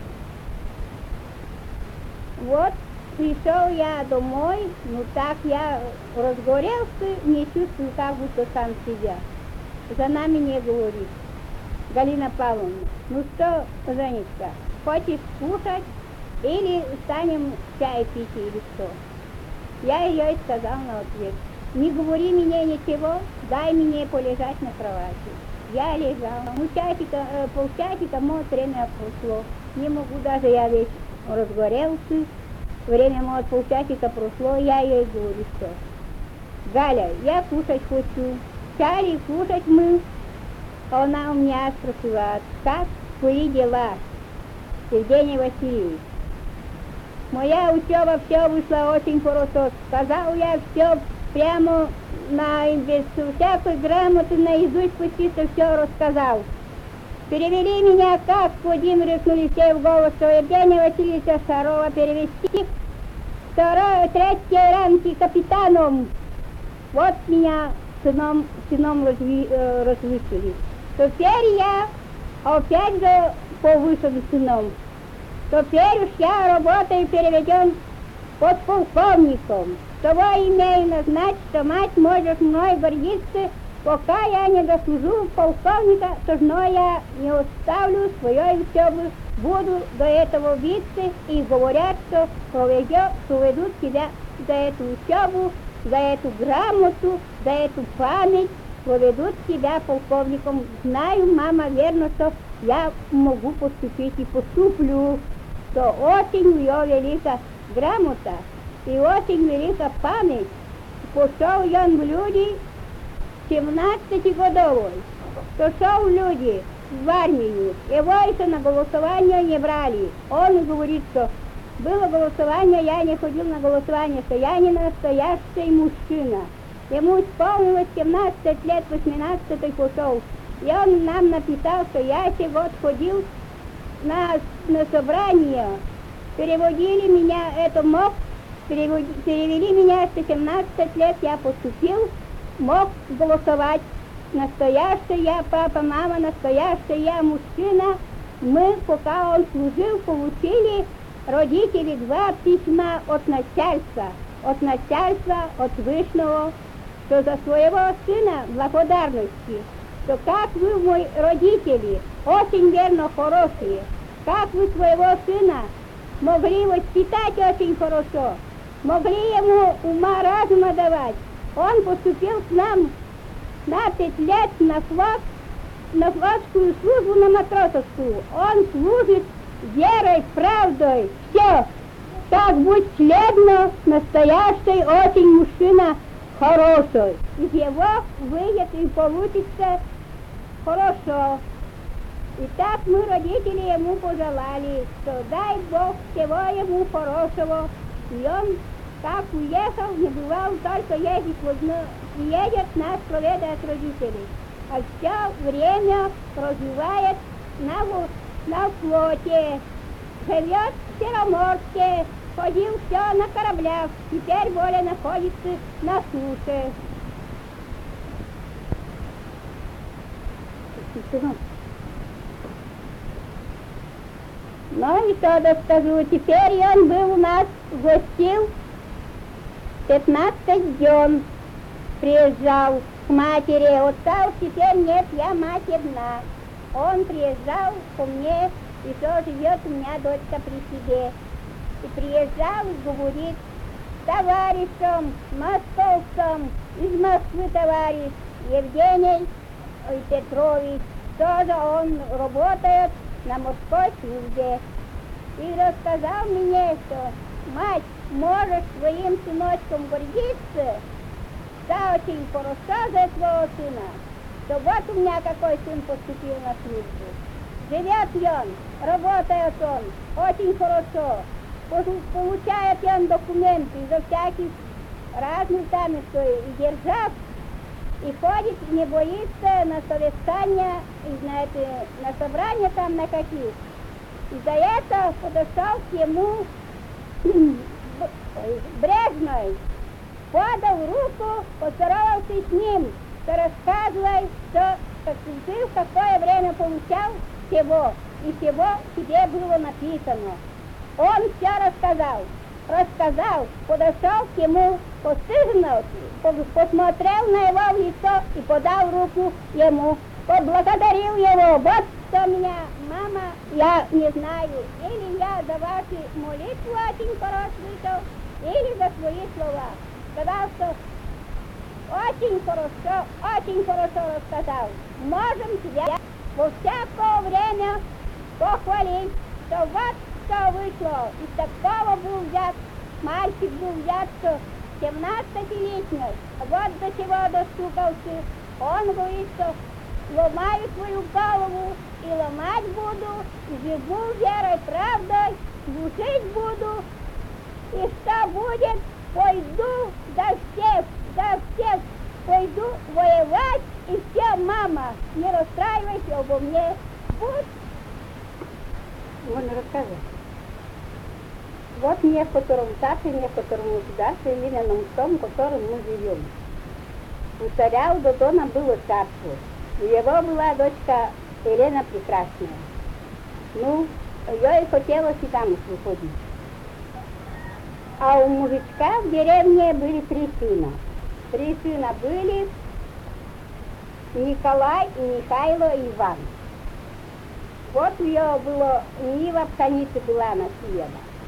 Вот, пришел я домой, ну так я разгорелся, не чувствую, как будто сам себя. Жена мне говорит: Галина Павловна, ну что, Женечка, хочешь кушать или станем чай пить или что? Я ее и сказал на ответ: не говори мне ничего, дай мне полежать на кровати. Я лежал, ну часика, э, полчасика, может, время прошло, не могу даже, я весь разгорелся, время, может, полчасика прошло, я ей говорю, что: Галя, я кушать хочу, чай кушать мы. Она у меня спросила: как твои дела, Евгений Васильевич? Моя учеба все вышла очень хорошо, сказал я все прямо на, без всякой грамоты, наизусть почти все рассказал. Перевели меня, как Владимир рыкнули все в голову, что Евгения Васильевича Шарова перевести второй, третьей ранки капитаном. Вот меня сыном, сыном разви, э, развысили. Теперь я опять же повышен сыном. Теперь уж я работаю переведен под полковником. Того имею назначить, что мать может мной гордиться, пока я не дослужу полковника, то жно я не оставлю своей учебы, буду до этого биться, и говорят, что проведет, проведут тебя за эту учебу, за эту грамоту, за эту память, проведут тебя полковником. Знаю, мама, верно, что я могу поступить и поступлю, что очень у нее велика грамота и очень велика память. Пошел я в люди семнадцатигодовой, пошел люди в армию, его еще на голосование не брали. Он говорит, что было голосование, я не ходил на голосование, что я не настоящий мужчина. Ему исполнилось семнадцать лет, восемнадцатый пошел. И он нам написал, что я сей год ходил на, на собрание, переводили меня, это мог, переводи, перевели меня, что семнадцать лет я поступил, мог голосовать. Настоящий я папа, мама, настоящий я мужчина. Мы, пока он служил, получили родители два письма от начальства, от начальства, от Вышного, что за своего сына благодарности что как вы, мои родители, очень верно хорошие, как вы своего сына могли воспитать очень хорошо, могли ему ума разума давать. Он поступил к нам на пять лет на флаг, на флотскую службу, на матросовскую. Он служит верой, правдой, все. Так будь следно, настоящий очень мужчина хороший. Из его выйдет и получится хорошо. И так мы, родители, ему пожелали, что дай Бог всего ему хорошего. И он, как уехал, не бывал, только ездит в одно, едет нас проведать родителей. А все время развивает на, на флоте, живет в Сероморске, ходил все на кораблях, теперь более находится на суше. Ну и что да скажу, теперь он был у нас, гостил пятнадцать дней, приезжал к матери, отца теперь нет, я мать одна. Он приезжал ко мне, и что живет у меня дочка при себе. И приезжал и говорит товарищам, московцам, из Москвы товарищ Евгений Петрович, тоже он работает на морской службе. И рассказал мне, что мать, можешь своим сыночком гордиться, да очень хорошо за твоего сына, что вот у меня какой сын поступил на службу. Живет он, работает он, очень хорошо, получает он документы за всяких разных там и держав, и ходит, и не боится на совещания, и на, это, на собрания там на каких. И за это подошел к ему Брежной, подал руку, поздоровался с ним, что рассказывай, что как ты в какое время получал всего, и всего тебе было написано. Он все рассказал, рассказал, подошел к нему, постыдно, посмотрел на его лицо и подал руку ему, поблагодарил его. Вот что меня, мама, я не знаю, или я за ваши молитвы очень хорошо слышал, или за свои слова. Сказал, что очень хорошо, очень хорошо рассказал. Можем тебя во всякое время похвалить, что вот что вышло. Из такого был взят, мальчик был взят, что семнадцатилетний, вот до чего достукался. Он говорит, что ломаю свою голову и ломать буду, и живу верой, правдой, служить буду, и что будет, пойду до всех, до всех, пойду воевать, и все, мама, не расстраивайся обо мне, будь. Можно рассказать. Вот некотором этапе, некотором государстве, именно том, в котором мы живем. У царя у Додона было царство. У его была дочка Елена Прекрасная. Ну, ее и хотелось и замуж выходить. А у мужичка в деревне были три сына. Три сына были Николай, и Михайло, и Иван. Вот у нее было, нива пшеницы была насеяна.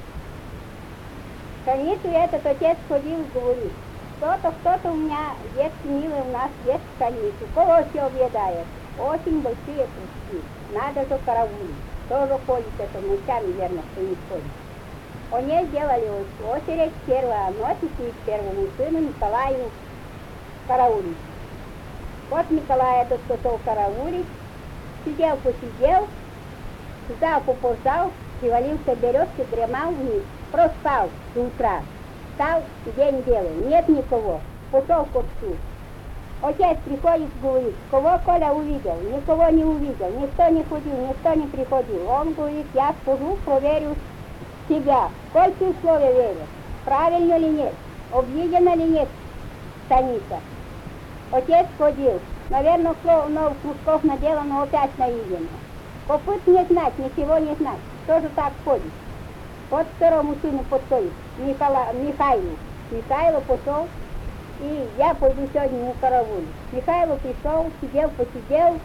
Пшеницу этот отец ходил и говорит, кто-то, кто-то у меня, детки милые, у нас есть пшеницу, кого все объедает, очень большие куски, надо же караулить. Тоже ходит это, ночами, верно, что не ходит. Они сделали очередь, первая ночь, и первому сыну Николаю караулить. Вот Николай этот пошел караулить, сидел, посидел, сюда поползал, привалился к березке, дремал вниз, проспал до утра. Встал, день белый, нет никого, пошел к отцу. Отец приходит, говорит, кого Коля увидел, никого не увидел, никто не ходил, никто не приходил. Он говорит, я схожу, проверю себя, сколько условий веришь, правильно ли нет, объедена ли нет станица. Отец ходил, наверное, новых кружков надела, но опять наедено. Копыт не знать, ничего не знать, тоже так ходит. Вот второму сыну подходит, Никола, Михайлу. Михайло пошел, и я пойду сегодня на караул. Михайло пришел, сидел, посидел,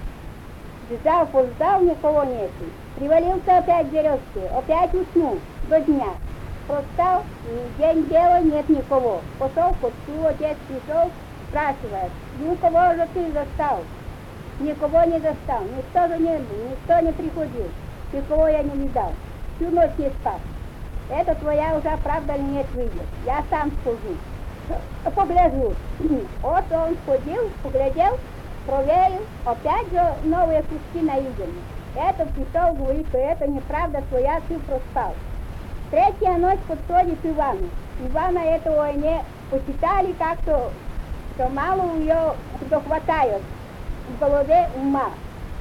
ждал, пождал, никого нету. Привалился опять в веревке, опять уснул до дня. Простал, день дела, нет никого. Пошел к отцу, отец пришел, спрашивает, ну кого же ты застал? Никого не застал, никто же не был, никто не приходил, никого я не видал, всю ночь не спал. Это твоя уже правда или нет выйдет, я сам схожу, погляжу. Вот он сходил, поглядел, проверил, опять же новые куски наедены. Это пришел, говорит, что это неправда твоя, ты проспал. Третья ночь подходит Ивану. Ивана этого не посчитали как-то, что мало ее хватает в голове ума.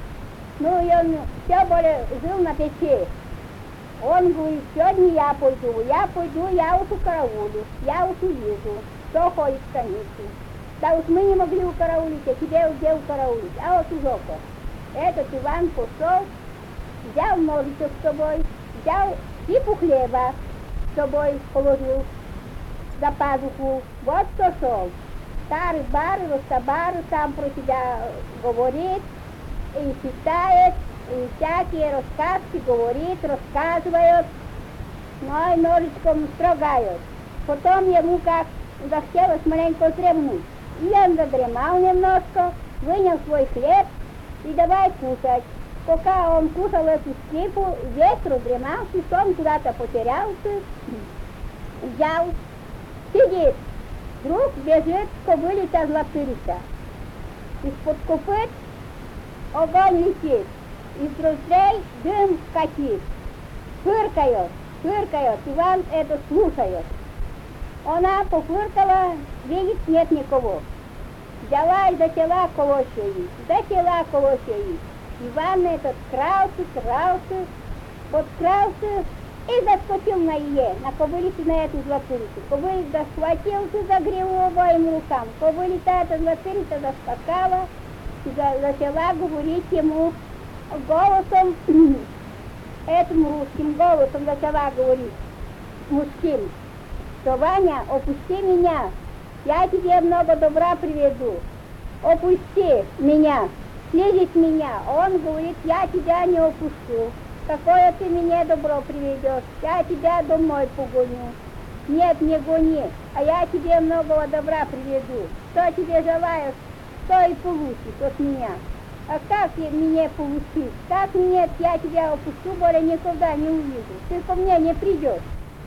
Ну и он все более жил на печи. Он говорит, сегодня я пойду, я пойду, я уж укараулю, я уж увижу, кто ходит в станицу. Да уж мы не могли укараулить, а тебе где укараулить, а вот уже. Этот Иван пошел, взял ножичек с собой, взял кипу хлеба с собой, положил за пазуху, вот что шел. Старый бар, ростабар сам про себя говорит, и читает, и всякие рассказки говорит, рассказывает, но и ножичком строгает. Потом ему как захотелось маленько дремнуть. И он задремал немножко, вынял свой хлеб и давай кушать. Пока он кушал эту скрипу, весь раздремался, сон куда-то потерялся, взял, сидит. Вдруг бежит кобылица златырица. Из-под копыт огонь летит, из ноздрей дым катит. Фыркает, фыркает, Иван это слушает. Она пофыркала, видит, нет никого. Взяла и затела колосьей, затела колосьей. Иван этот крался, крался, подкрался и заскочил на ее, на кобылицу, на эту златырицу. Кобылица схватился за гриву обоим рукам. Кобылица эта златырица заскакала и начала говорить ему голосом, этим русским голосом начала говорить, мужским, что Ваня, опусти меня, я тебе много добра приведу, опусти меня, слезет меня. Он говорит, я тебя не опущу. Какое ты мне добро приведешь? Я тебя домой погоню. Нет, не гони, а я тебе многого добра приведу. Что тебе желаешь, то и получишь от меня. А как мне получить? Как нет, я тебя опущу, более никогда не увижу. Ты ко мне не придешь.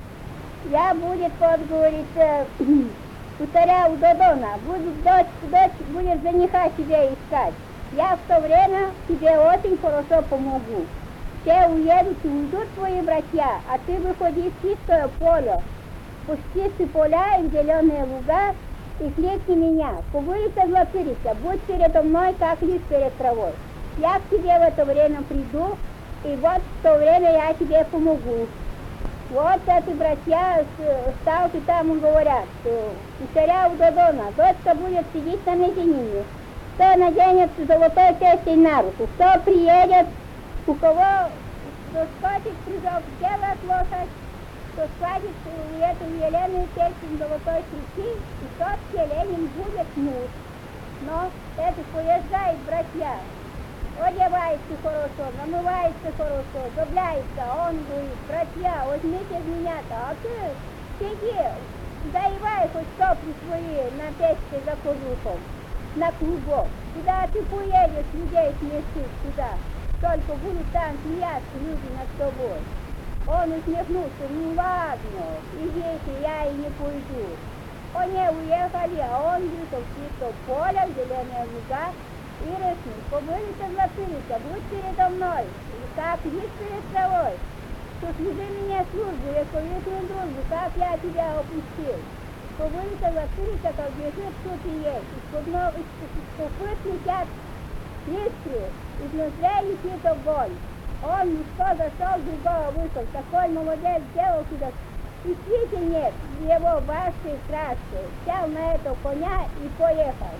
Я будет, вот говорится, у царя у Додона, будет дочь, дочь, будешь жениха себе искать. Я в то время тебе очень хорошо помогу. Все уедут и уйдут твои братья, а ты выходи в чистое поле, пусти с поля и в зеленые луга и кликни меня. Кобылица златырица, будь передо мной, как лист перед травой. Я к тебе в это время приду, и вот в то время я тебе помогу. Вот эти братья сталки там и говорят, у царя у Додона, дочка будет сидеть на мезенине. Кто наденет золотой перстень на руку, кто приедет, у кого схватит призов, сделает лошадь, кто схватит эту Елену перстень золотой крики, и тот Еленин будет муж. Но это поезжает, братья, одевается хорошо, намывается хорошо, зубляется, он говорит, братья, возьмите меня-то, а ты сиди, заевай хоть сопли свои на печке за кожухом, на клубок. Куда ты поедешь, людей смешить, куда? Только будут там смеяться люди над тобой. Он усмехнулся, ну ладно, идите, я и не пойду. Они уехали, а он где-то в чистом поле, в зеленые луга, и рыкнул, кобылица златырица, будь передо мной, и как есть перед травой. Что служи мне службу, вековечную дружбу, как я тебя опустил. Кобылица златырица, как бежит, тут и есть, из-под ног, из копыт летят искры, из ноздрей летит огонь. Он что зашел, другого вышел, такой молодец сделал сюда. И свете нет, его башки и краски. Сел на этого коня и поехал.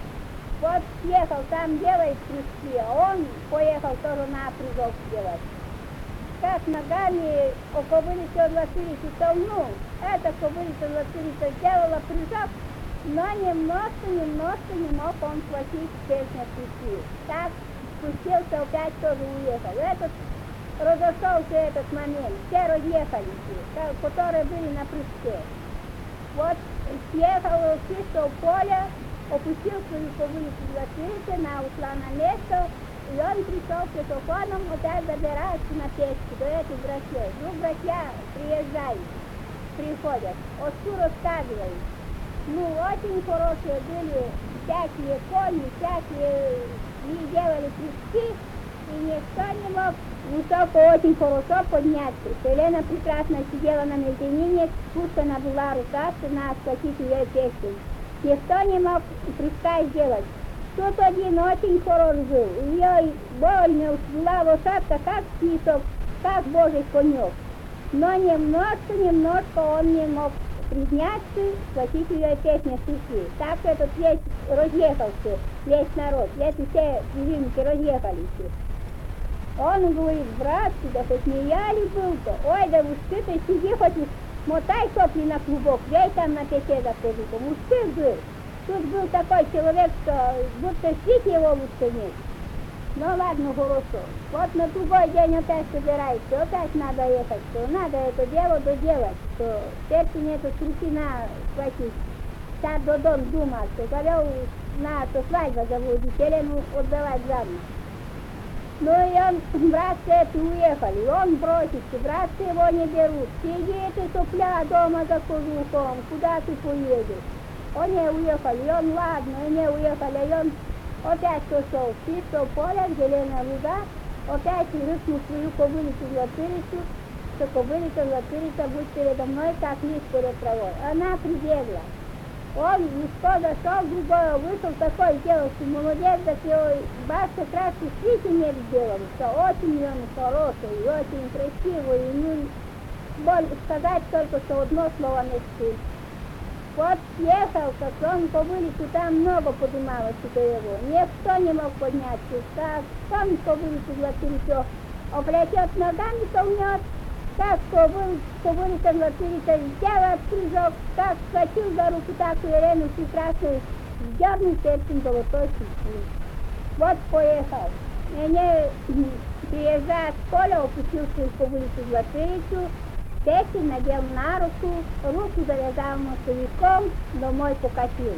Вот съехал, там делает крючки, а он поехал тоже на призов делать. Как ногами у кобылицы златырицы толнул, эта кобылица златырица сделала призов, Но немножко, немножко не мог он платить песню пути. Так спустился опять тоже уехал. Этот разошелся этот момент. Все разъехались, которые были на прыжке. Вот съехал чисто в поле, опустил свою повылицу двадцать, она ушла на место, и он пришел с светофоном, опять добирается на печку до этих братьев. Ну, братья приезжают, приходят, отцу рассказывают. Ну, очень хорошие были всякие кони, всякие и делали прыжки, и никто не мог высоко очень хорошо подняться. Елена прекрасно сидела на мезонине, спущена была рука, на схватить ее песню. Никто не мог прыжка сделать. Тут один очень хорош был, ее больно была лошадка, как птицов, как божий конек. Но немножко, немножко он не мог подняться, схватить ее песню стихи. Так этот весь разъехался, весь народ, эти все деревеньки разъехались. Он говорит, братцы, да хоть не я ли был-то? Ой, да мужик, ты сиди хоть мотай сопли на клубок, я там на пече захожу-то. Мужик был. Тут был такой человек, что будто свет его лучше нет. Ну ладно, хорошо. Вот на другой день опять собирается, опять надо ехать, что надо это дело доделать, что сердце нету трусина схватить. Так Додон думал, что завел на то свадьбу заводить, Елену отдавать замуж. Ну и он, братцы эти уехали, он бросится, братцы его не берут. Сиди ты, сопля, дома за кожухом, куда ты поедешь? Они уехали, и он, ладно, они уехали, и он опять пошел в чисто поле, зеленая луга, опять рыкнул свою кобылицу в латырицу, что кобылица в латырица будет передо мной, как лист перед травой. Она прибегла. Он легко зашел, другой вышел, такой сделался молодец, такой баш как раз действительно сделан, что очень он хороший, и очень красивый, и ну, боль сказать только, что одно слово не стиль. Вот ехал, как он кобылицу, там много поднималось до его, никто не мог подняться, как он кобылицу в латырицу оплетет ногами, толнет, как кобылица в латырице взяла прыжок, как схватил за руку, так и Елену прекрасную сдернул этим золотой чуть. Вот поехал. И они, приезжая с поля, опустил свою кобылицу в латырицу, песен надел на руку, руку завязал носовиком, домой покатил.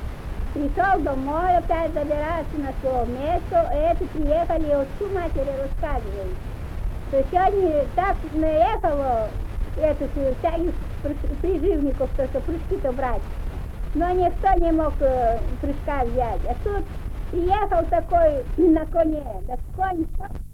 Пришел домой, опять забирался на свое место, и эти приехали, и отцу матери рассказывают, что сегодня так наехало этих всяких приживников, что прыжки-то брать, но никто не мог прыжка взять. А тут приехал такой на коне, да конь